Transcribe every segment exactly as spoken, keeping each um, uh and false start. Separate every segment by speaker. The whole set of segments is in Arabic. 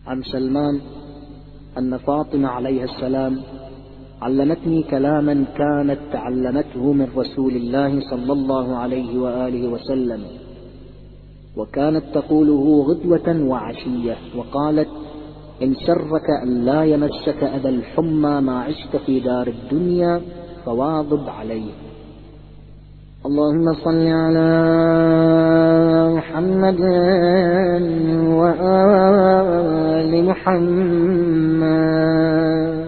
Speaker 1: عن سلمان أن فاطمة عليها السلام علمتني كلاما كانت تعلمته من رسول الله صلى الله عليه وآله وسلم، وكانت تقوله غدوة وعشية، وقالت: إن سرك أن لا يمسك أذى الحمى ما عشت في دار الدنيا فواظب عليه. اللهم صل على محمد وآل محمد.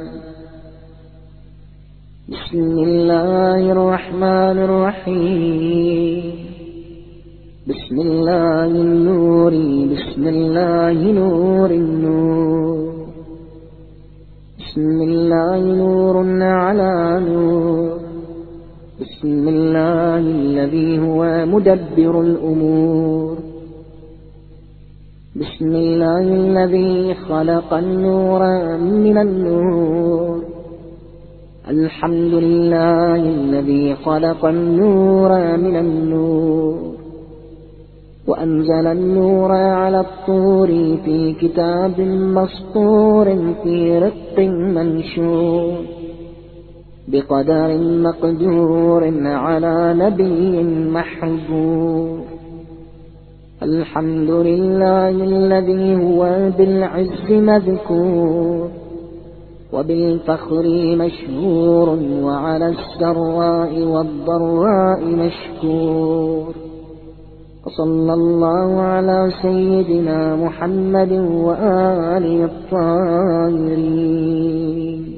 Speaker 1: بسم الله الرحمن الرحيم. بسم الله النور، بسم الله نور النور، بسم الله نور على نور، بسم الله الذي هو مدبر الأمور، بسم الله الذي خلق النور من النور، الحمد لله الذي خلق النور من النور، وأنزل النور على الطور في كتاب مسطور في رق منشور، بقدر مقدور على نبي محبور. الحمد لله الذي هو بالعز مذكور، وبالفخر مشهور، وعلى السراء والضراء مشكور. وصلى الله على سيدنا محمد وآله الطاهرين.